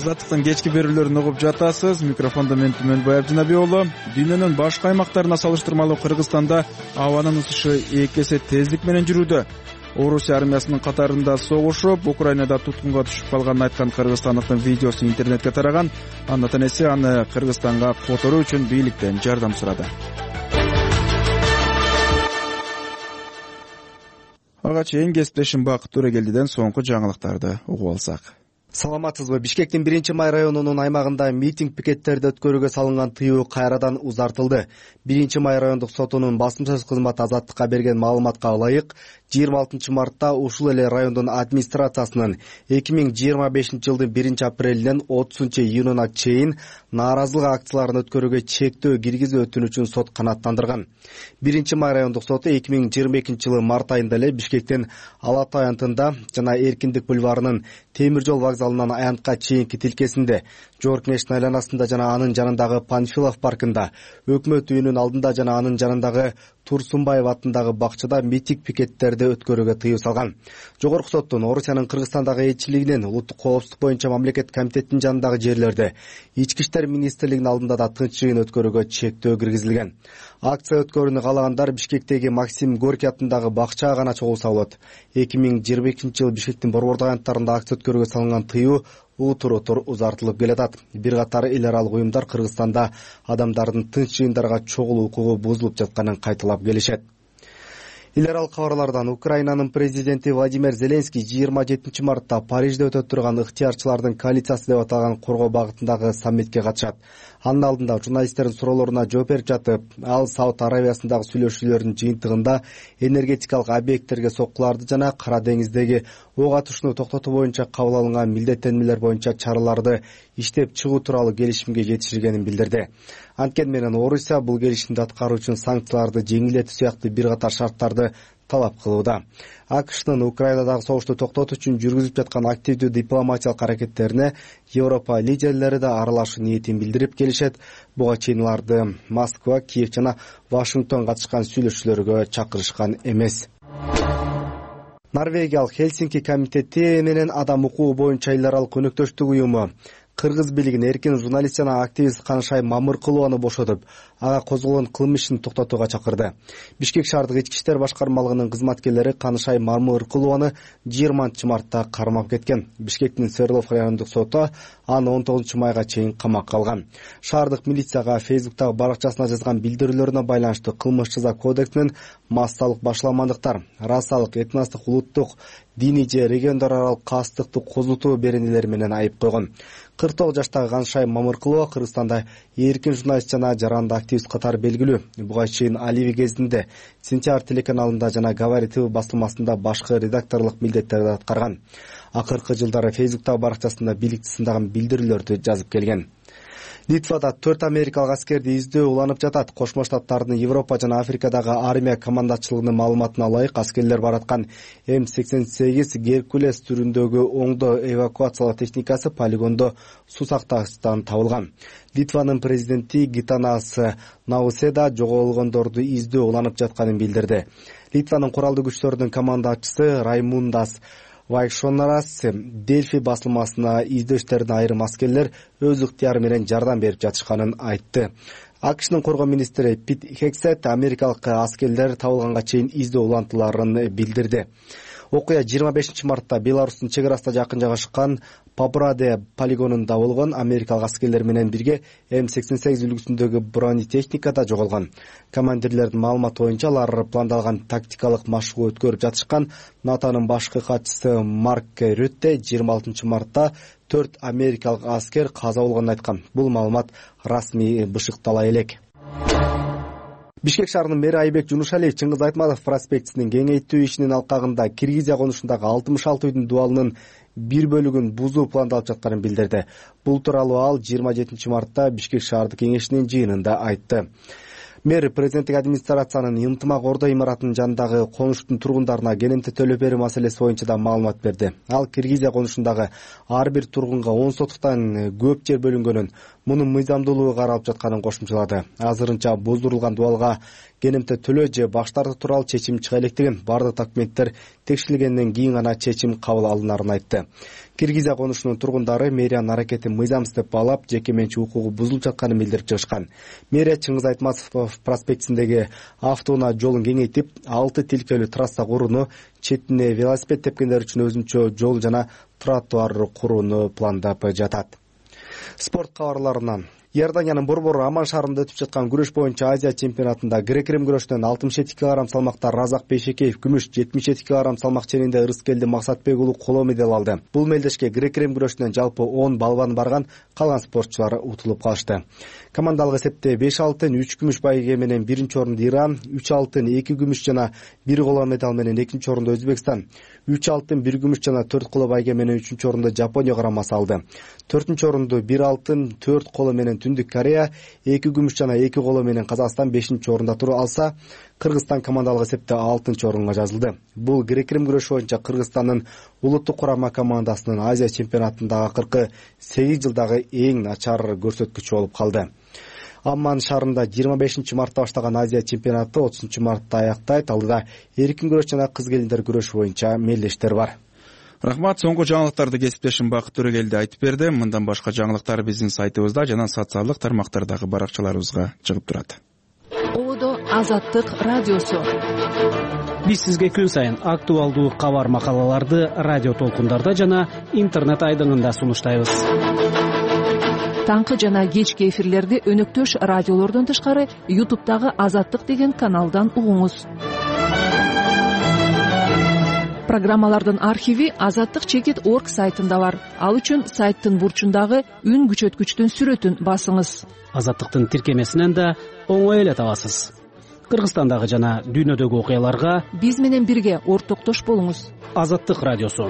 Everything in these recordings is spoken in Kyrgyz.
Азаттыктын кечки берүүлөрүн угуп жатасыз. Микрофондо мен Түмөнбай Абдинабий уулу. Дүйнөнүн башка аймактарына салыштырмалуу Кыргызстанда абанын ысышы 2 эсе тездик менен жүрүүдө. Орусия армиясынын катарында согушуп, Украинада туткунга түшүп калганын айткан кыргызстандыктын видеосу интернетке тараган. Андан эсе аны Кыргызстанга которуу үчүн бийликтен жардам сурады. Ага чейин кесиптешим Бакыт Төрөгелдиден соңку жаңылыктарды угуп алсак. Саламатсызбы? Бишкектин 1-май районунун аймагында митинг пикеттерди өткөрүүгө салынган тыюу кайрадан узартылды. 1-май райондук сотунун басмасөз кызматы Азаттыкка берген маалыматка ылайык, 26 мартта ушул эле райондун администрациясынын 2025-жылдын 1-апрелинен 30-июнуна чейин нааразылык акцияларын өткөрүүгө чектөө киргизүү өтүнүчүн сот канааттандырган. 1-май райондук соту 2022-жылы март айында эле Бишкектин Ала Тоо аянтында жана Эркиндик бульварынын темир жол вокзалынан аянтка чейинки тилкесинде, Жорк Нэшн айланасында жана анын жанындагы Панфилов паркында, Өкмөт үйүнүн алдында жана анын жанындагы Турсунбаев атындагы бакчада митинг пикеттерди өткөрүүгө тыюу салган. Жогорку соттун Орусиянын Кыргызстандагы элчилигинин улуттук коопсуздук боюнча мамлекет комитетинин жанындагы жерлерде, Ички иштер министрлигинин алдында да тынч жыйын өткөрүүгө чектөө киргизилген. Акция өткөрүүнү каалагандар Бишкектеги Максим Горький атындагы бакчага гана чогулса болот. 2022-жылы Бишкектин борбордук аянттарында акция өткөрүүгө салынган тыюу утур узартылып келатат. Бир катар эл аралык уюмдар Кыргызстанда адамдардын тынч жыйындарга чогулуу укугу бузулуп жатканын кайталап келишет. Эл аралык кабарлардан Украинанын президенти Владимир Зеленский 27 мартта Парижде өтө турган ыктыярчылардын коалициясы деп аталган коргоо багытындагы саммитке катышат. Анын алдында журналисттердин суроолоруна жооп берип жатып, ал Сауд Аравиясындагы сүйлөшүүлөрдүн жыйынтыгында энергетикалык объекттерге соккуларды жана Кара деңиздеги ок атышууну токтотуу боюнча кабыл алынган милдеттенмелер боюнча чараларды иштеп чыгуу тууралуу келишимге жетишилгенин билдирди. Анткени менен Орусия бул келишимди аткаруу үчүн санкцияларды жеңилдетүү сыяктуу бир катар шарттарды талап кылууда. АКШнын Украинадагы согушту токтотуу үчүн жүргүзүп жаткан активдүү дипломатиялык аракеттерине Европа лидерлери да аралашуу ниетин билдирип келишет. Буга чейин аларды Москва, Киев жана Вашингтон катышкан сүйлөшүүлөргө чакырышкан эмес. Норвегиялык Хельсинки комитети менен адам укугу боюнча эл аралык өнөктөштүк уюму кыргыз бийлигин эркин журналист жана активист Канышай Мамыркулованы бошотуп, ага козголгон кылмыш ишин токтотууга чакырды. Бишкек шаардык ички иштер башкармалыгынын кызматкерлери Канышай Мамыркулованы 20 мартта кармап кеткен. Бишкектин Свердлов райондук соту аны 19 майга чейин камакка алган. Шаардык милицияга Фейсбуктагы баракчасына жазган билдирүүлөрүнө байланыштуу кылмыш жаза кодексинин массалык башаламандыктар, расалык, этностук, улуттук, диний же региондор аралык кастыктуу козутуу беренелери менен айып койгон. 49 жаштагы Канышай Мамыркулова Кыргызстанда эркин журналист жана жаранды активист катары белгилүү. Буга чейин Аливи кезинде Сентябрь телеканалында жана Говори ТВ басылмасында башкы редакторлук милдеттерди аткарган. Акыркы жылдары Фейсбуктагы баракчасында бийликти сындаган билдирүүлөрдү жазып келген. Литвада 4 америкалык аскерди издөө уланып жатат. Кошмо Штаттардын Европа жана Африкадагы армия командачылыгынын маалыматына ылайык, аскерлер бараткан М88 Геркулес түрүндөгү оңдо эвакуациялоо техникасы полигондо суу сактагычтан табылган. Литванын президенти Гитанас Науседа жоголгондорду издөө уланып жатканын билдирди. Литванын куралдуу күчтөрүнүн командачысы Раймундас Вайшонарас Дельфи басылмасына издөө иштерине айрым аскерлер өз ыктыяры менен жардам берип жатышканын айтты. АКШнын коргоо министри Пит Хексет америкалык аскерлер табылганга чейин издөө улантыларын билдирди. Окуя 25 мартта Беларустун чек арасына жакын жайгашкан Пабраде полигонунда болгон. Америкалык аскерлер менен бирге М88 үлгүсүндөгү бронетехника да жоголгон. Командирлердин маалыматы боюнча алар пландалган тактикалык машыгуу өткөрүп жатышкан. НАТОнун башкы катчысы Марк Рютте 26 мартта 4 америкалык аскер каза болгонун айткан. Бул маалымат расмий бышыктала элек. Бишкек шаарынын мэри Айбек Жунушалиев Чыңгыз Айтматов проспектисинин кеңейтүү ишинин алкагында Киргизия конушундагы 66 үйдүн дубалынын бир бөлүгүн бузуу пландалып жатканын билдирди. Бул тууралуу ал 27 мартта Бишкек шаардык кеңешинин жыйынында айтты. Мэр президенттик администрациянын ынтымак ордо имаратынын жанындагы конуштун тургундарына кенемте төлөп берүү маселеси боюнча да маалымат берди. Ал Киргизия конушундагы ар бир тургунга 10 сотуктан көп жер бөлүнгөнүн, мунун мыйзамдуулугу каралып жатканын кошумчалады. Азырынча буздурулган дубалга кенемте төлөө же баш тартуу тууралуу чечим чыга электигин, бардык документтер текшерилгенден кийин гана чечим кабыл алынарын айтты. Киргизия конушунун тургундары мэриянын аракетин мыйзамсыз деп баалап, жеке менчик укугу бузулуп жатканын билдирип чыгышкан. Мэрия Чыңгыз Айтматов проспектисиндеги автоунаа жолун кеңейтип, 6 тилкелүү трасса курууну, четине велосипед тепкендер үчүн өзүнчө жол жана тротуар курууну пландап жатат. Спорт кабарларынан Иорданиянын Борбору Аман шаарында өтүп жаткан күрөш боюнча Азия чемпионатында грек-рим күрөшүнөн 67 кг салмакта Разак Бейшекеев күмүш, 77 кг салмак ченинде Ырыскелди Максатбек уулу коло медаль алды. Бул мелдешке грек-рим күрөшүнөн жалпы 10 балбан барган, калган спортчулар утулуп калышты. Командалык эсепте 5 алтын, 3 күмүш байге менен биринчи орунду Иран, 3 алтын, 2 күмүш жана 1 коло медаль менен экинчи орунду Өзбекстан, 3 алтын, 1 күмүш жана 4 коло байге менен үчүнчү орунду Жапония карамасы алды. 4-чү орунду 1 алтын, 4 коло менен Түндүк Корея, 2 күмүш жана 2 коло менен Казакстан 5-чи орунда туруп алса, Кыргызстан командалык эсепте 6-чы орунга жазылды. Бул грек-рим күрөшү боюнча Кыргызстандын улуттук курама командасынын Азия чемпионатындагы акыркы 8 жылдагы эң начар көрсөткүчү болуп калды. Амман шаарында 25 мартта баштаган Азия чемпионаты 30 мартта аяктайт. Алдыда эркин күрөш жана кыз келиндер күрөшү боюнча мелдештер бар. Рахмат, соңку жаңылыктарды кесиптешим Бакыт Төрөгелди айтып берди. Мындан башка жаңылыктар биздин сайтыбызда жана социалдык тармактардагы баракчаларыбызга чыгып турат. Одо Азаттык радиосу. Биз сизге күн сайын актуалдуу кабар макалаларды радио толкундарда жана интернет айдыңында сунуштайбыз. Таңкы жана кечки эфирлерди өнөктөш радиолордон тышкары YouTube'дагы Азаттык деген каналдан угуңуз. Программалардын архиви azattik.org сайтында бар. Ал үчүн сайттын бурчундагы үн күчөткүчтүн сүрөтүн басыңыз. Азаттыктын тиркемесинен да оңой эле табасыз. Кыргызстандагы жана дүйнөдөгү окуяларга биз менен бирге ортоктош болуңуз. Азаттык радиосу.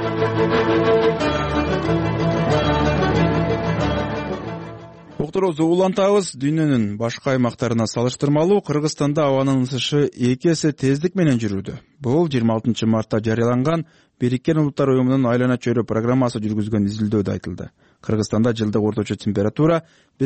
Уктуруубузду улантабыз. Дүйнөнүн башка аймактарына салыштырмалуу Кыргызстанда абанын ысышы 2 эсе тездик менен жүрүүдө. Бул 26 мартта жарыяланган Бириккен Улуттар Уюмунун айлана чөйрө программасы жүргүзгөн изилдөөдө айтылды. Кыргызстанда жылдык орточо температура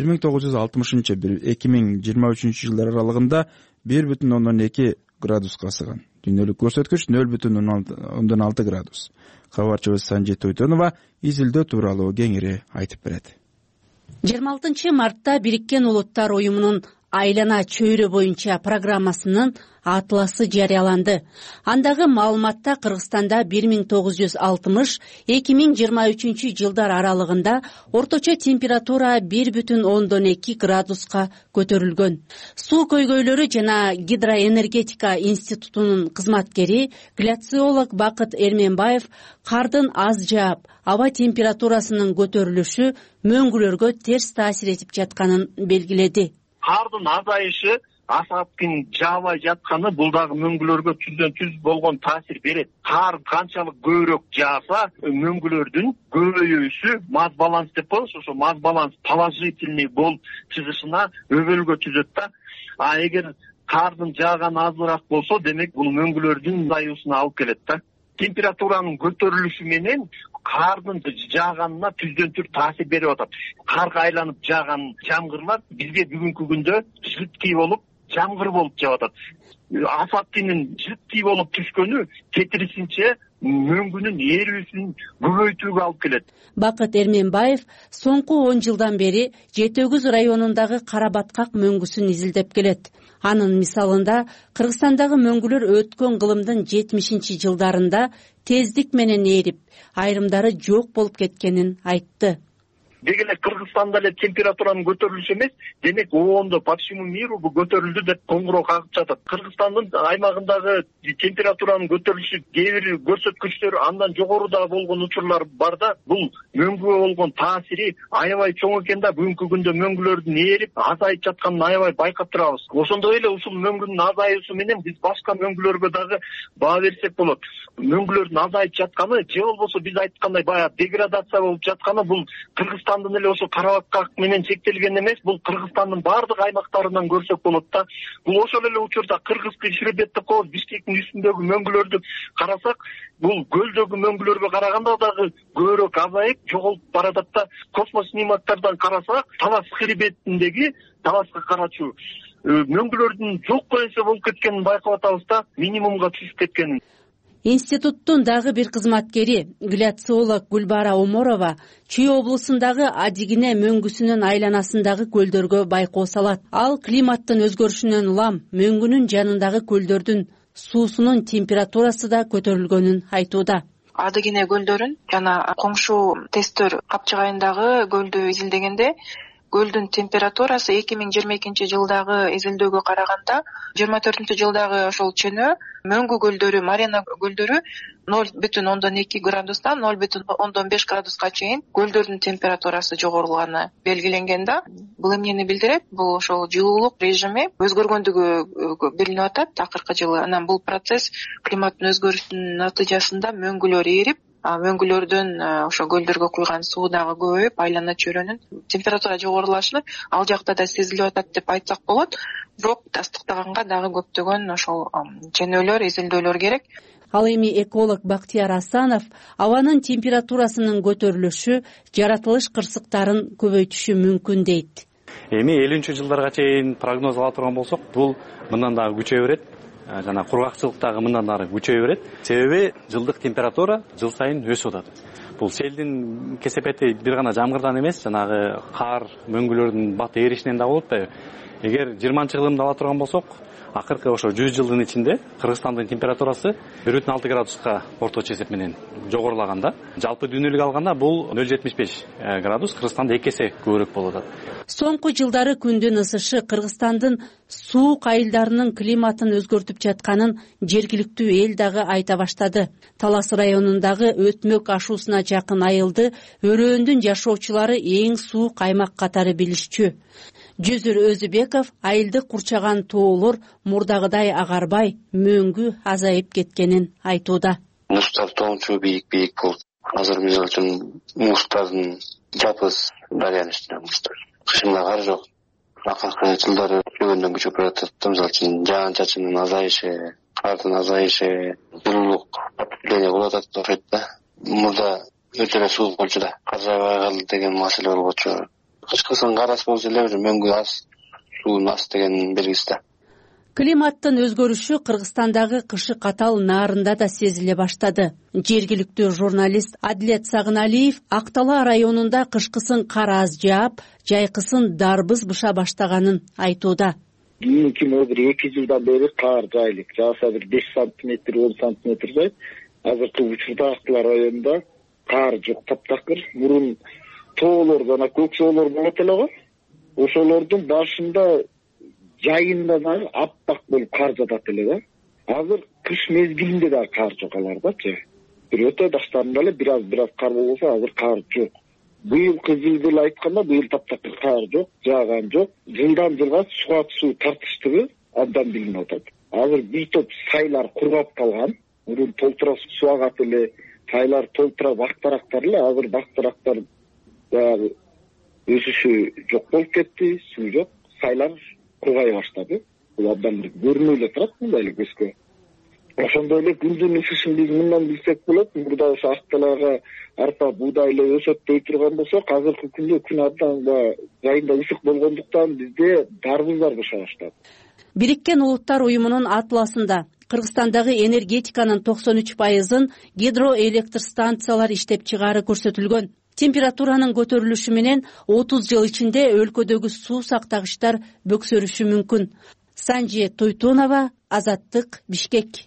1960-2023 жылдар аралыгында 1,2 градуска ысыган. Дүйнөлүк көрсөткүч 0,6 градус. Кабарчыбыз Санжет Ойтонова изилдөө тууралуу кеңири айтып берет. 26 мартта Бириккен Улуттар Уюмунун айлана чөйрө боюнча программасынын атласы жарыяланды. Андагы маалыматта Кыргызстанда 1960-2023 жылдар аралыгында орточо температура 1,2 градуска көтөрүлгөн. Суу көйгөйлөрү жана гидроэнергетика институтунун кызматкери гляциолог Бакыт Эрменбаев кардын аз жаап, аба температурасынын көтөрүлүшү мөңгүлөргө терс таасир этип жатканын белгиледи. Кардын азайышы, асаптын жаабай жатканы бул дагы мөңгүлөргө түздөн түз болгон таасир берет. Кар канчалык көбүрөөк жааса, мөңгүлөрдүн көбөйүүсү маз баланс деп коебуз, ошо маз баланс положительный болуп чыгышына өбөлгө түзөт да. А эгер кардын жааганы азыраак болсо, демек бул мөңгүлөрдүн азаюусуна алып келет да. Температуранын көтөрүлүшү менен кардын жааганына түздөн түз таасир берип атат. Карга айланып жааган жамгырлар бизге бүгүнкү күндө жыткый болуп, жамгыр болуп жаап атат. Асаттын жыткый болуп түшкөнү кетирисинче мөңгүнүн эрүүсүн көбөйтүүгө алып келет. Бакыт Эрменбаев соңку 10 жылдан бери Жети Өгүз районундагы Карабаткак мөңгүсүн изилдеп келет. Анын мисалында Кыргызстандагы мөңгүлөр өткөн кылымдын 70 жылдарында тездик менен ээрип, айрымдары жок болуп кеткенин айтты. Деги эле Кыргызстанда эле температуранын көтөрүлүшү эмес, демек оондо по всему миру бу көтөрүлдү деп коңгуроо кагып жатат. Кыргызстандын аймагындагы температуранын көтөрүлүшү кээ бир көрсөткүчтөр андан жогоруда болгон учурлар бар да, бул мөңгүгө болгон таасири аябай чоң экен да, бүгүнкү күндө мөңгүлөрдүн ээрип, азайып жатканын аябай байкап турабыз. Ошондой эле ушул мөңгүнүн азаюусу менен биз башка мөңгүлөргө дагы баа берсек болот. Мөңгүлөрдүн азайып жатканы же болбосо биз айткандай баягы деградация болуп жатканы бул Кыргызстандын эле ошо Карабаткак менен чектелген эмес, бул Кыргызстандын бардык аймактарынан көрсөк болот да. Бул ошол эле учурда Кыргызский хребет деп коебуз, Бишкектин үстүндөгү мөңгүлөрдү карасак, бул көлдөгү мөңгүлөргө караганда дагы көбүрөөк азайып, жоголуп баратат да. Космос снимоктардан карасак, Талас хребетиндеги таласка карачу мөңгүлөрдүн жок эсе болуп кеткенин байкап атабыз да, минимумга түшүп кеткенин. Институттун дагы бир кызматкери, гляциолог Гүлбара Оморова Чүй облусундагы Адигине мөңгүсүнүн айланасындагы көлдөргө байкоо салат. Ал климаттын өзгөрүшүнөн улам мөңгүнүн жанындагы көлдөрдүн суусунун температурасы да көтөрүлгөнүн айтууда. Адыгине көлдөрүн жана коңшу тесттөр Капчыгайындагы көлдү изилдегенде көлдүн температурасы 2022 жылдагы изилдөөгө караганда 24 жылдагы ошол чөнөө мөңгү көлдөрү, Марена көлдөрү 0,2 градустан 0,5 градуска чейин көлдөрдүн температурасы жогорулганы белгиленген да. Бул эмнени билдирет? Бул ошол жылуулук режими өзгөргөндүгү билинип атат акыркы жылы. Анан бул процесс климаттын өзгөрүшүнүн натыйжасында мөңгүлөр эрип, мөңгүлөрдөн ошо көлдөргө куйган суу дагы көбөйүп, айлана чөйрөнүн температура жогорулашы ал жакта да сезилип атат деп айтсак болот. Бирок тастыктаганга дагы көптөгөн ошол ченөөлөр, изилдөөлөр керек. Ал эми эколог Бактияр Асанов абанын температурасынын көтөрүлүшү жаратылыш кырсыктарын көбөйтүшү мүмкүн дейт. Эми 50 жылдарга чейин прогноз ала турган болсок, бул мындан дагы күчөйө берет. Жана кургакчылык дагы мындан дагы күчөйө берет. Себеби жылдык температура жыл сайын өсүп атат. Бул селдин кесепети бир гана жамгырдан эмес, жанагы кар, мөңгүлөрдүн бат эришинен да болуп атпайбы? Эгер 20-жылымды ала турган болсок, акыркы ошо 100 жылдын ичинде Кыргызстандын температурасы 1,6 градуска орточо эсеп менен жогорулаган да. Жалпы дүйнөлүк алганда бул 0,75 градус, Кыргызстанда 2 эсе көбүрөөк болуп атат. Соңку жылдары күндүн ысышы Кыргызстандын суук айылдарынын климатын өзгөртүп жатканын жергиликтүү эл дагы айта баштады. Талас районундагы Өтмөк ашуусуна жакын айылды өрөөндүн жашоочулары эң суук аймак катары билишчү. Жүзүр Өзүбеков айылды курчаган тоолор мурдагыдай агарбай, мөңгү азайып кеткенин айтууда. Муштар тоңчу бийик болуп, азыр мисалы үчүн муштардын жапыз дарыянын үстүнө муштар. Кышында кар жок. Акыркы жылдары күчөгөндөн күчөп баратат. Мисалы үчүн жаан-чачындын азайышы, кардын азайышы, жылуулук потепление болуп атат окшойт да. Мурда өтө эле суук болчу да. Кар жаабай калды деген маселе болчу. Кышкысын карас болчу эле мөңгү аз, суун аз деген белгиси да. Климаттын өзгөрүшү Кыргызстандагы кышы катал наарында да сезиле баштады. Жергиликтүү журналист Адилет Сагыналиев Актала районунда кышкысын кар аз жаап, жайкысын дарбыз быша баштаганын айтууда. Кийинки бир 2 жылдан бери кар жайлык, жааса бир 5 сантиметр, 10 сантиметр жайт. Азыркы учурда Актала районунда кар жок, таптакыр. Мурун тоолор жана көк соолор болот эле го. Ошолордун башында жайында дагы аппак болуп кар жатат эле да. Азыр кыш мезгилинде да кар жок алардачы. Бир өтө баштарында эле бир аз кар болсо, азыр кар жок. Быйылкы жылды эле айтканда, быйыл таптакыр кар жок, жааган жок. Жылдан жылга суга суу тартыштыгы абдан билинип атат. Азыр бир топ сайлар кургап калган. Мурун толтура суу агат эле, сайлар толтура бактарактар эле, азыр бактарактар баягы өсүшү жок болуп кетти, суу жок, сайлар кургай баштады. Бул абдан бир көрүнүп эле турат мындай эле көзгө. Ошондой эле күндүн ысышын биз мындан билсек болот. Мурда ошо Акталага арпа, буудай эле өсөт дей турган болсок, азыркы күндө күн абдан жайында ысык болгондуктан бизде дарбыздар быша баштады. Бириккен Улуттар Уюмунун атласында Кыргызстандагы энергетиканын 93%-ын гидроэлектр станциялар иштеп чыгаары көрсөтүлгөн. Температуранын көтөрүлүшү менен 30 жыл ичинде өлкөдөгү суу сактагычтар бөксөрүшү мүмкүн. Санжи Туйтунова, Азаттык, Бишкек.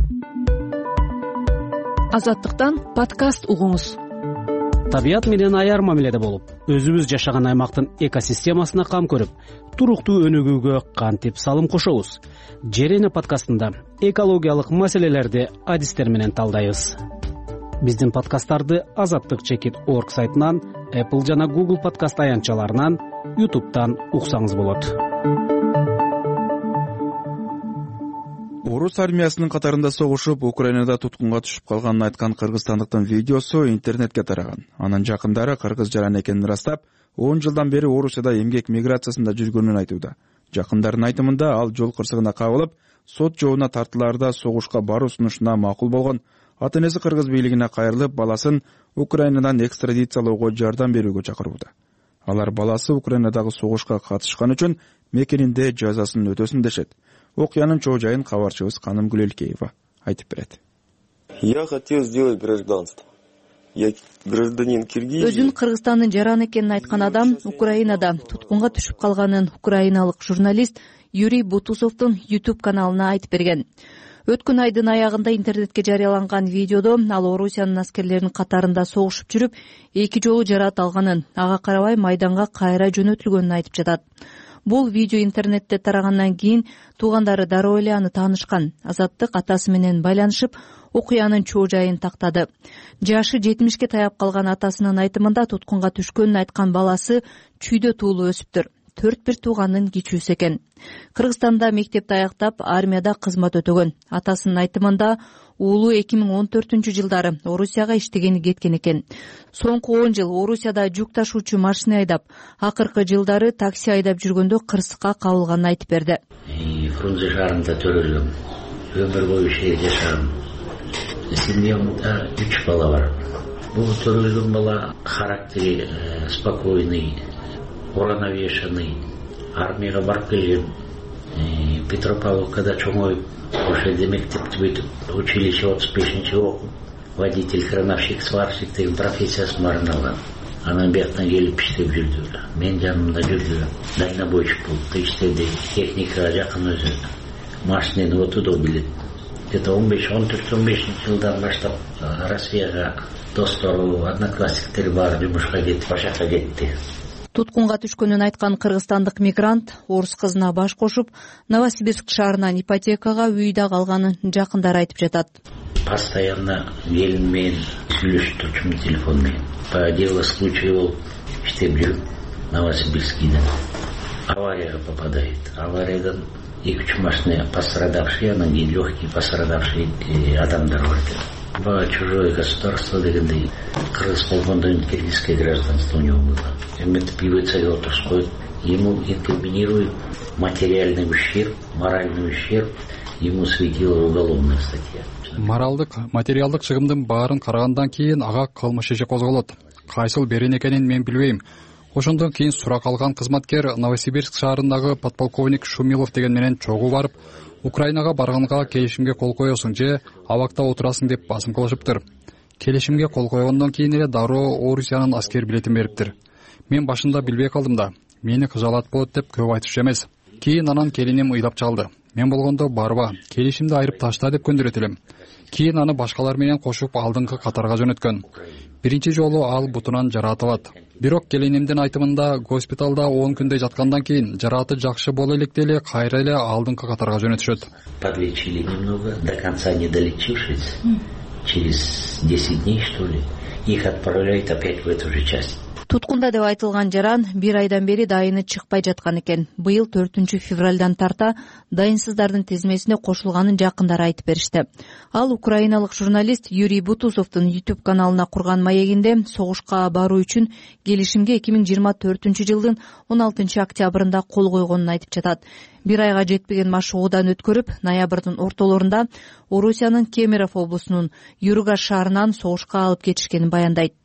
Азаттыктан подкаст угуңуз. Табият менен аяр мамиледе болуп, өзүбүз жашаган аймактын экосистемасына кам көрүп, туруктуу өнүгүүгө кантип салым кошобуз? Жерене подкастында экологиялык маселелерди адистер менен талдайбыз. Биздин подкасттарды azattik.org сайтынан, Apple жана Google подкаст аянтчаларынан, YouTube'дан уксаңыз болот. Орус армиясынын катарында согушуп, Украинада туткунга түшүп калганын айткан кыргызстандыктын видеосу интернетке тараган. Анын жакындары кыргыз жаран экенин ырастап, 10 жылдан бери Орусияда эмгек миграциясында жүргөнүн айтууда. Жакындардын айтымында ал жол кырсыгына кабылып, сот жообуна тартылаарда согушка баруу сунушуна макул болгон. Ата-энеси кыргыз бийлигине кайрылып, баласын Украинадан экстрадициялоого жардам берүүгө чакырууда. Алар баласы Украинадагы согушка катышкан үчүн мекенинде жазасын өтөсүн дешет. Окуянын чоо жайын кабарчыбыз Каным Гүлелкеева айтып берет. Я хотел сделать гражданство. Я гражданин Киргизии. Өзүн Кыргызстандын жараны экенин айткан адам Украинада туткунга түшүп калганын украиналык журналист Юрий Бутусовдун YouTube каналына айтып берген. Өткөн айдын аягында интернетке жарыяланган видеодо ал Орусиянын аскерлеринин катарында согушуп жүрүп, 2 жолу жараат алганын, ага карабай майданга кайра жөнөтүлгөнүн айтып жатат. Бул видео интернетте тарагандан кийин туугандары дароо эле аны таанышкан. Азаттык атасы менен байланышып, окуянын чоо жайын тактады. Жашы 70ке таяп калган атасынын айтымында туткунга түшкөнүн айткан баласы чүйдө туулуу өсүптүр. 4 тууганын кичүүсү экен. Кыргызстанда мектепти аяктап, армияда кызмат өтөгөн. Атасынын айтымында уулу 2014-жылдары Орусияга иштегени кеткен экен. Соңку 10 жыл Орусияда жүк ташуучу машина айдап, акыркы жылдары такси айдап жүргөндө кырсыкка кабылганын айтып берди. Фрунзе шаарында төрөлгөм. Өмүр бою жашагам. Семьямда 3 бала бар. Бул төрөлгөн бала характери спокойный, уравновешенный. Армияга барып келген. Петропавловкада чоңоюп, ошол жерде мектепти бүтүп, училище 35-чи окуп, водитель, крановщик, сварщик деген профессиясын баарын алган. Анан бияктан келип иштеп жүрдү. Мен жанымда жүрдү. Дальнобойщик болуп иштеди. Техникага жакын өзү. Машинени отудо билет. Где-то 14-15 жылдан баштап Россияга достору, одноклассниктери бар жумушка кетип, башакка кетти. Туткунга түшкөнүн айткан кыргызстандык мигрант орус кызына баш кошуп, Новосибирск шаарынан ипотекага үйдө калганын жакындары айтып жатат. Постоянно келин менен сүйлөшүп турчумун телефон менен. По делу случая болуп иштеп жүрүп, Новосибирскийде аварияга попадает. Авариядан 2-3 машина пострадавшие, анан кийин легкий пострадавшие адамдар бар экен. По чужое государство дегендей, кыргыз болгондон киргизское гражданство у него было. Эметип ИВЦга отуруп коюп, ему инкриминируют материальный ущерб, моральный ущерб, ему светила уголовная статья. Моралдык, материалдык чыгымдын баарын карагандан кийин ага кылмыш иши козголот. Кайсыл берен экенин мен билбейм. Ошондон кийин сурак алган кызматкер Новосибирск шаарындагы подполковник Шумилов деген менен чогуу барып, Украинага барганга келишимге кол коесуң же абакта отурасың деп басым кылышыптыр. Келишимге кол койгондон кийин эле дароо Орусиянын аскер билетин бериптир. Мен башында билбей калдым да, мени кыжалат болот деп көп айтышчу эмес. Кийин анан келиним ыйлап чалды. Мен болгондо барба, келишимди айырып ташта деп көндүрөт элем. Кийин аны башкалар менен кошуп алдыңкы катарга жөнөткөн. Биринчи жолу ал бутунан жараат алат. Бирок келинимдин айтымында госпиталда 10 күндөй жаткандан кийин жарааты жакшы боло электе эле кайра эле алдыңкы катарга жөнөтүшөт. Подлечили немного, до конца не долечившись, через 10 дней, что ли, их отправляют опять в эту же часть. Туткунда деп айтылган жаран 1 айдан бери дайыны чыкпай жаткан экен. Быйыл 4-февралдан тарта дайынсыздардын тизмесине кошулганын жакындары айтып беришти. Ал украиналык журналист Юрий Бутусовдун YouTube каналына курган маегинде согушка баруу үчүн келишимге 2024-жылдын 16-октябрында кол койгонун айтып жатат. 1 айга жетпеген машыгуудан өткөрүп, ноябрдын ортолорунда Орусиянын Кемерово облусунун Юргаш шаарынан согушка алып кетишкенин баяндайт.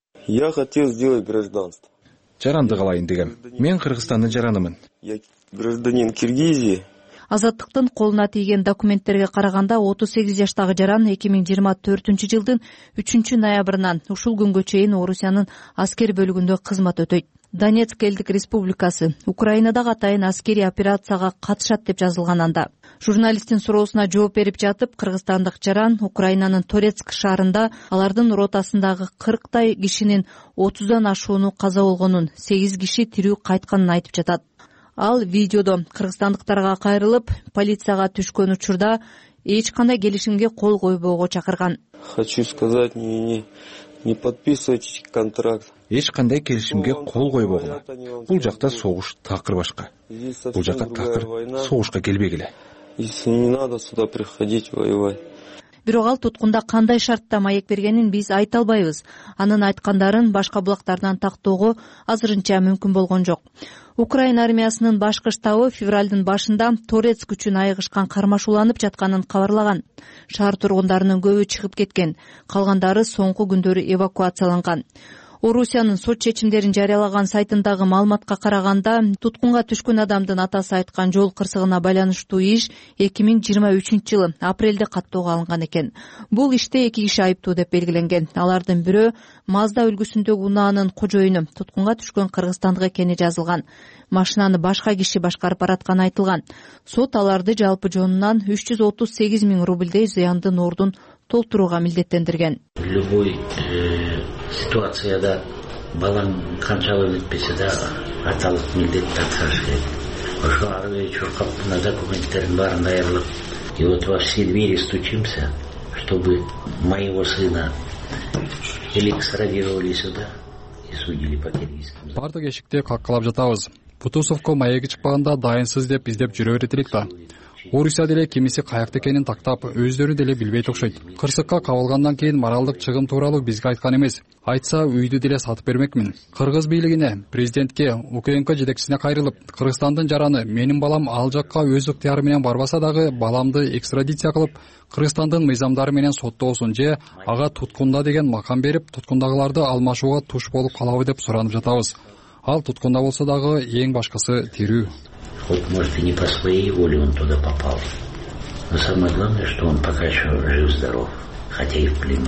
Я хотел сделать гражданство. Жаранды калайын дегем. Мен Кыргызстандын жаранымын. Я гражданин Киргизии. Азаттыктын колуна тийген документтерге караганда 38 жаштагы жаран 2024-жылдын 3-ноябрынан ушул күнгө чейин Орусиянын аскер бөлүгүндө кызмат өтөйт. Донецк элдик республикасы Украинадагы атайын аскери операцияга катышат деп жазылган анда. Журналисттин суроосуна жооп берип жатып, кыргызстандык жаран Украинанын Торецк шаарында алардын ротасындагы 40 кишинин 30дан ашууну каза болгонун, 8 киши тирүү кайтканын айтып жатат. Ал видеодо кыргызстандыктарга кайрылып, полицияга түшкөн учурда эч кандай келишимге кол койбоого чакырган. Хочу сказать, не подписывайте контракт. Эч кандай келишимге кол койбогула. Бул жакта согуш такыр башка. Бул жакка такыр согушка келбегиле. Если не надо сюда приходить воевать. Бирок ал туткунда кандай шартта маек бергенин биз айта албайбыз. Анын айткандарын башка булактардан тактоого азырынча мүмкүн болгон жок. Украина армиясынын башкы штабы февралдын башында Торецк үчүн айыгышкан кармашууланып жатканын кабарлаган. Шаар тургундарынын көбү чыгып кеткен, калгандары соңку күндөрү эвакуацияланган. Орусиянын сот чечимдерин жарыялаган сайтындагы маалыматка караганда, туткунга түшкөн адамдын атасы айткан жол кырсыгына байланыштуу иш 2023-жылы апрелде каттоого алынган экен. Бул иште 2 киши айыптуу деп белгиленген. Алардын бирөө Мазда үлгүсүндөгү унаанын кожоюну, туткунга түшкөн кыргызстандык экени жазылган. Машинаны башка киши башкарып баратканы айтылган. Сот аларды жалпы жонунан 338 000 рубльдей зыяндын ордун толтурууга милдеттендирген. Любой ситуацияда балам канчалык өтпесе да аталык милдетти аткарыш керек. Ошо ары бери чуркап мына документтердин баарын даярдап, и вот во все двери стучимся, чтобы моего сына экстрадировали сюда и судили по киргизским. Бардык эшикте каккалап жатабыз. Бутусовко маеги чыкпаганда дайынсыз деп издеп жүрө берет элек да. Орусия деле кимиси каякта экенин тактап, өздөрү деле билбейт окшойт. Кырсыкка кабылгандан кийин моралдык чыгым тууралуу бизге айткан эмес. Айтса үйдү деле сатып бермекмин. Кыргыз бийлигине, президентке, УКМК жетекчисине кайрылып, Кыргызстандын жараны менин балам ал жакка өз ыктыяры менен барбаса дагы баламды экстрадиция кылып, Кыргызстандын мыйзамдары менен соттоосун же ага туткунда деген макам берип, туткундагыларды алмашууга туш болуп калабы деп суранып жатабыз. Ал туткунда болсо дагы эң башкасы тирүү. Хоть, может, и не по своей воле он туда попал. Но самое главное, что он пока еще жив-здоров, хотя и в плену.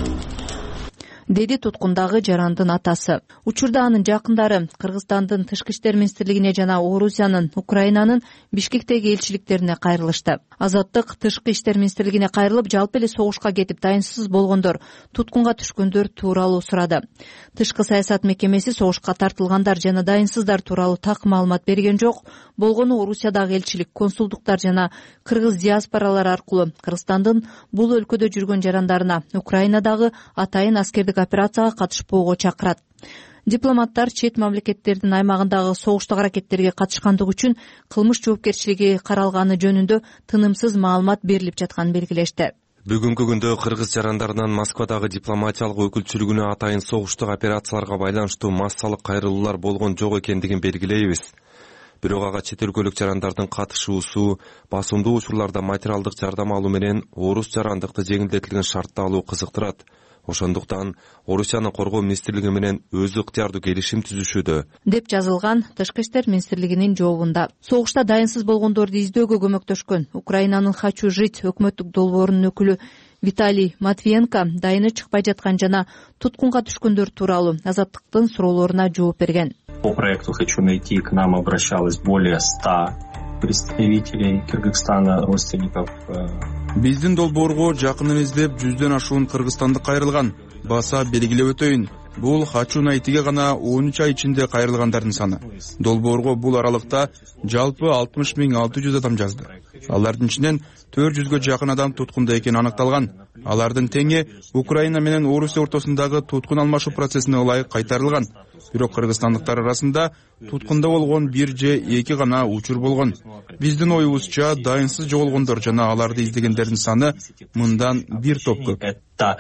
Деди туткундагы жарандын атасы. Учурда анын жакындары Кыргызстандын Тышкы иштер министрлигине жана Орусиянын Украинанын Бишкектеги элчиликтерине кайрылышты. Азаттык Тышкы иштер министрлигине кайрылып, жалпы эле согушка кетип дайынсыз болгондор, туткунга түшкөндөр тууралуу сурады. Тышкы саясат мекемеси согушка тартылгандар жана дайынсыздар тууралуу так маалымат берген жок. Болгону Орусиядагы элчилик, консулдуктар жана кыргыз диаспоралары аркылуу Кыргызстандын бул өлкөдө жүргөн жарандарына Украинадагы атайын аскердик операцияга катышпоого чакырат. Дипломаттар чет мамлекеттердин аймагындагы согуштук аракеттерге катышкандыгы үчүн кылмыш жоопкерчилиги каралганы жөнүндө тынымсыз маалымат берилип жатканын белгилешти. Бүгүнкү күндө кыргыз жарандарынан Москвадагы дипломатиялык өкүлчүлүгүнө атайын согуштук операцияларга байланыштуу массалык кайрылуулар болгон жок экендигин белгилейбиз. Бирок ага чет өлкөлүк жарандардын катышуусу, басымдуу учурларда материалдык жардам алуу менен орус жарандыкты жеңилдетилген шартта алуу кызыктырат. Ошондуктан Орусиянын коргоо министрлиги менен өзү ыктыярдуу келишим түзүшүүдө, деп жазылган Тышкы иштер министрлигинин жообунда. Согушта дайынсыз болгондорду издөөгө көмөктөшкөн Украинанын «Хочу жить» өкмөттүк долбоорунун өкүлү Виталий Матвиенко дайыны чыкпай жаткан жана туткунга түшкөндөр тууралуу Азаттыктын суроолоруна жооп берген. По проекту «Хочу найти» к нам обращалось более 100 представителей Кыргызстана, родственников. Биздин долбоорго жакынын издеп 100дөн ашуун кыргызстандык кайрылган. Баса белгилеп өтөйүн. Бул «Хочу найтиге» гана 13 ай ичинде кайрылгандардын саны. Долбоорго бул аралыкта жалпы 60 600 адам жазды. Алардын ичинен 400гө жакын адам туткунда экени аныкталган. Алардын теңи Украина менен Орусия ортосундагы туткун алмашуу процессине ылайык кайтарылган. Бирок кыргызстандыктар арасында туткунда болгон 1 же 2 гана учур болгон. Биздин оюбузча дайынсыз жоголгондор жана аларды издегендердин саны мындан 1 топ көп. Это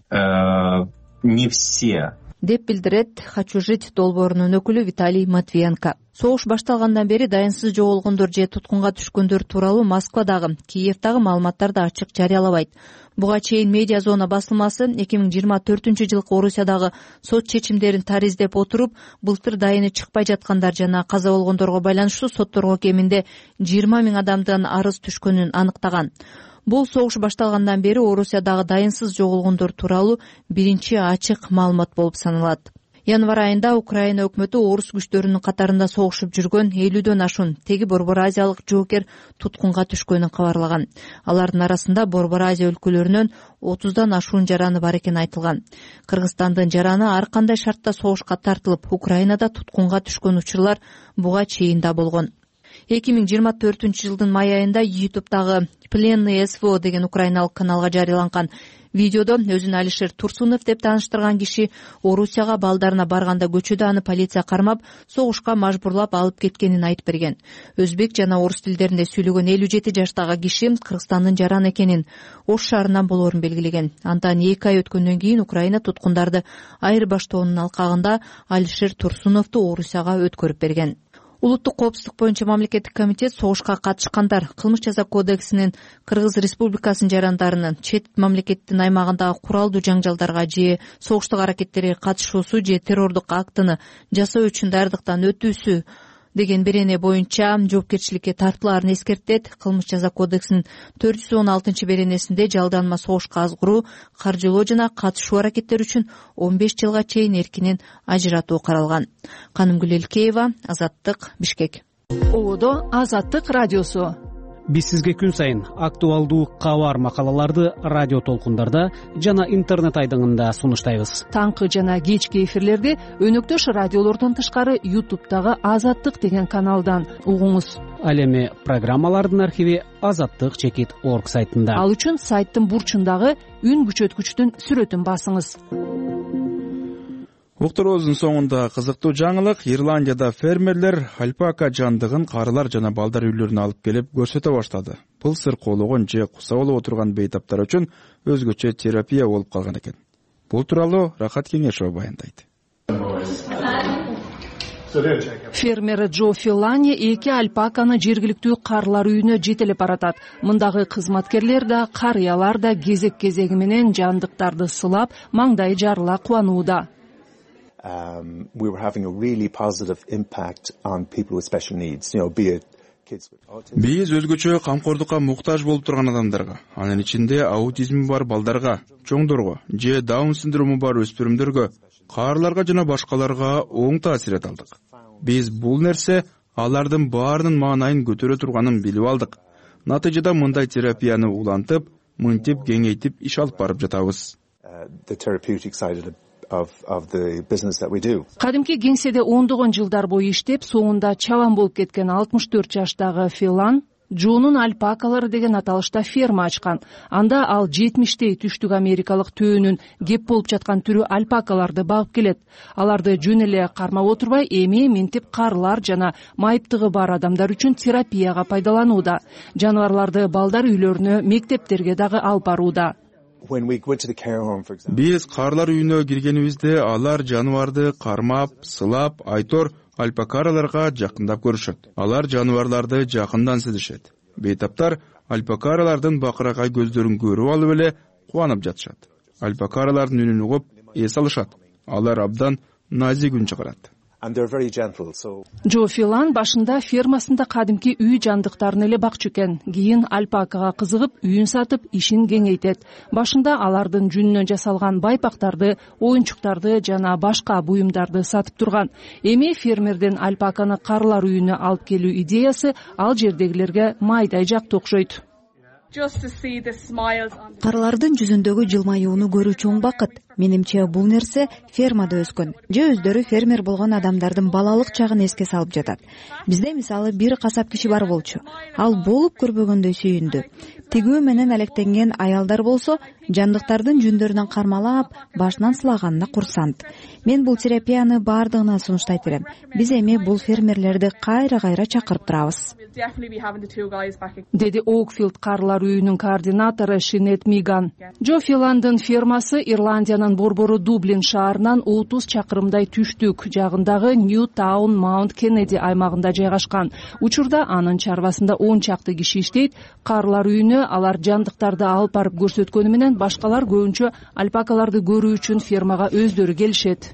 не все. Деп билдирет «Хочу жить» долбоорунун өкүлү Виталий Матвиенко. Согуш башталгандан бери дайынсыз жоголгондор же туткунга түшкөндөр тууралуу Москвадагы, Киевдагы маалыматтарды ачык жарыялабайт. Буга чейин Медиа зона басылмасы 2024-жылкы Орусиядагы сот чечимдерин тариздеп отуруп, былтыр дайыны чыкпай жаткандар жана каза болгондорго байланыштуу сотторго кеминде 20 000 адамдан арыз түшкөнүн аныктаган. Бул согуш башталгандан бери Орусиядагы дайынсыз жоголгондор тууралуу биринчи ачык маалымат болуп саналат. Январь айында Украина өкмөтү орус күчтөрүнүн катарында согушуп жүргөн 50дөн ашуун теги Борбор Азиялык жоокер туткунга түшкөнүн кабарлаган. Алардын арасында Борбор Азия өлкөлөрүнөн 30дан ашуун жараны бар экени айтылган. Кыргызстандын жараны ар кандай шартта согушка тартылып, Украинада туткунга түшкөн учурлар буга чейин да болгон. 2024-жылдын май айында YouTube'дагы «Пленный СВО» деген украиналык каналга жарыяланган видеодо өзүн Алишер Турсунов деп тааныштырган киши Орусияга балдарына барганда көчөдө аны полиция кармап, согушка мажбурлап алып кеткенин айтып берген. Өзбек жана орус тилдеринде сүйлөгөн 57 жаштагы киши Кыргызстандын жараны экенин, Ош шаарынан болоорун белгилеген. Андан 2 ай өткөндөн кийин Украина туткундарды айырбаштоонун алкагында Алишер Турсуновду Орусияга өткөрүп берген. улуттук коопсуздук боюнча мамлекеттик комитет согушка катышкандар кылмыш жаза кодексинин Кыргыз Республикасынын жарандарынын чет мамлекеттин аймагындагы куралдуу жаңжалдарга же согуштук аракеттерге катышуусу же террордук актыны жасоо үчүн даярдыктан өтүүсү деген берене боюнча жоопкерчиликке тартылаарын эскертет. Кылмыш жаза кодексинин 416 беренесинде жалданма согушка азгыруу, каржылоо жана катышуу аракеттери үчүн 15 жылга чейин эркинен ажыратуу каралган. Канымгүл Элкеева, Азаттык, Бишкек. Ободо Азаттык радиосу. Биз сизге күн сайын актуалдуу кабар макалаларды радио толкундарда жана интернет айдыңында сунуштайбыз. Таңкы жана кечки эфирлерди өнөктөш радиолордон тышкары YouTube'дагы Азаттык деген каналдан угуңуз. Ал эми программалардын архиви azattyk.org сайтында. Ал үчүн сайттын бурчундагы үн күчөткүчтүн сүрөтүн басыңыз. Уктуруубуздун соңунда кызыктуу жаңылык. Ирландияда фермерлер альпака жандыгын карылар жана балдар үйлөрүнө алып келип көрсөтө баштады. Бул сыркоологон же куса болуп отурган бейтаптар үчүн өзгөчө терапия болуп калган экен. Бул тууралуу Рахат Кеңешова баяндайт. Фермер Джо Филани 2 альпаканы жергиликтүү карлар үйүнө жетелеп баратат. Мындагы кызматкерлер да, карыялар да кезек-кезеги менен жандыктарды сылап, маңдайы жарыла кубанууда. We were having a really positive impact on people with special needs, be it kids with autism. Биз өзгөчө камкордукка муктаж болуп турган адамдарга, анын ичинде аутизми бар балдарга, чоңдорго же даун синдрому бар өспүрүмдөргө, каарыларга жана башкаларга оң таасир эте алдык. Биз бул нерсе алардын баарынын маанайын көтөрө турганын билип алдык. Натыйжада мындай терапияны улантып, мынтип кеңейтип иш алып барып жатабыз. The therapeutic side of the business that we do. Кадимки кеңседе ондогон жылдар бою иштеп, соңунда чабан болуп кеткен 64 жаштагы Филан Джонун альпакалары деген аталышта ферма ачкан. Анда ал 70-тей түштүк америкалык төөнүн кеп болуп жаткан түрү альпакаларды багып келет. Аларды жөн эле кармап отурбай, эми мынтип карылар жана майыптыгы бар адамдар үчүн терапияга пайдаланууда. Жаныбарларды балдар үйлөрүнө, мектептерге дагы алып барууда. Биз карлар үйүнө киргенибизде алар жаныбарды кармап, сылап, айтор альпакараларга жакындап көрүшөт. Алар жаныбарларды жакындан сезишет. Бейтаптар альпакаралардын бакыракай көздөрүн көрүп алып эле кубанып жатышат. Альпакаралардын үнүн угуп эс алышат. Алар абдан назик үн чыгарат. Джо Филан башында фермасында кадимки үй жандыктарын эле бакчу экен. Кийин альпакага кызыгып, үйүн сатып, ишин кеңейтет. Башында алардын жүнүнөн жасалган байпактарды, оюнчуктарды жана башка буюмдарды сатып турган. Эми фермерден альпаканы карлар үйүнө алып келүү идеясы ал жердегилерге майдай жактуу окшойт. Карлардын жүзүндөгү жылмаюуну көрүү чоң бакыт. Менимче бул нерсе фермада өскөн же өздөрү фермер болгон адамдардын балалык чагын эске салып жатат. Бизде мисалы бир касап киши бар болчу. Ал болуп көрбөгөндөй сүйүндү. Тигүү менен алектенген аялдар болсо, жандыктардын жүндөрүнөн кармалап, башынан сылаганына курсант. Мен бул терапияны баардыгына сунуштайт элем. Биз эми бул фермерлерди кайра-кайра чакырып турабыз. Деди Оукфилд карлар үйүнүн координатору Шинет Миган. Джо Филандын фермасы Ирландиянын борбору Дублин шаарынан 30 чакырымдай түштүк жагындагы Нью Таун Маунт Кеннеди аймагында жайгашкан. Учурда анын чарбасында 10 чакты киши иштейт. Карлар үйүнө алар жандыктарды алып барып көрсөткөнү менен башкалар көбүнчө альпакаларды көрүү үчүн фермага өздөрү келишет.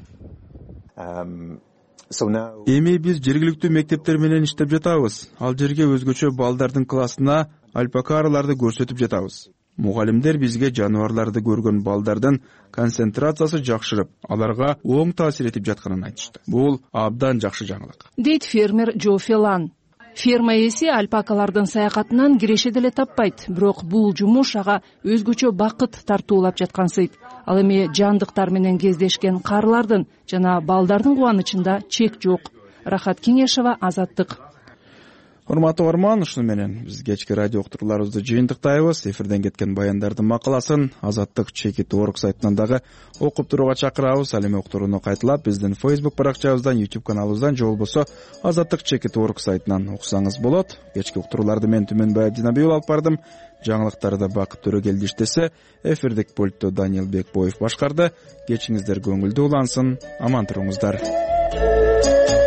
Эми биз жергиликтүү мектептер менен иштеп жатабыз. Ал жерге өзгөчө балдардын классына альпакаларды көрсөтүп жатабыз. Мугалимдер бизге жаныбарларды көргөн балдардын концентрациясы жакшырып, аларга оң таасир этип жатканын айтышты. Бул абдан жакшы жаңылык. Дейт фермер Джо Филан. Ферма ээси альпакалардын саякатынан киреше деле таппайт, бирок бул жумуш ага өзгөчө бакыт тартуулап жаткансыйт. Ал эми жандыктар менен кездешкен карлардын жана балдардын кубанычында чек жок. Рахат Кеңешова, Азаттык. Урматтуу угарман, ушуну менен биз кечки радио уктурууларыбызды жыйынтыктайбыз. Эфирден кеткен баяндардын макаласын azattyk.org сайтынан дагы окуп турууга чакырабыз. Ал эми уктурууну кайталап биздин Facebook баракчабыздан, YouTube каналыбыздан же болбосо azattyk.org сайтынан уксаңыз болот. Кечки уктурууларды мен Түмөнбаев Динабиул алып бардым. Жаңылыктарды Бакыт Төрөгелди иштесе, эфирдик пультту Даниил Бекбоев башкарды. Кечиңиздер көңүлдүү улансын, аман туруңуздар.